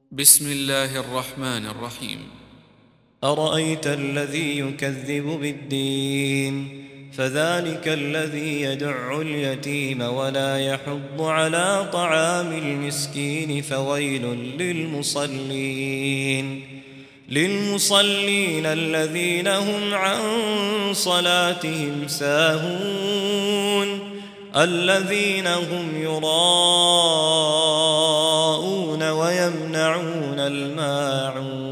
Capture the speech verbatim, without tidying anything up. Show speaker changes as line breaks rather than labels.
بسم الله الرحمن الرحيم.
أرأيت الذي يكذب بالدين فذلك الذي يدع اليتيم ولا يحض على طعام المسكين فويل للمصلين للمصلين الذين هم عن صلاتهم ساهون الذين هم يراءون ويمنعون الماعون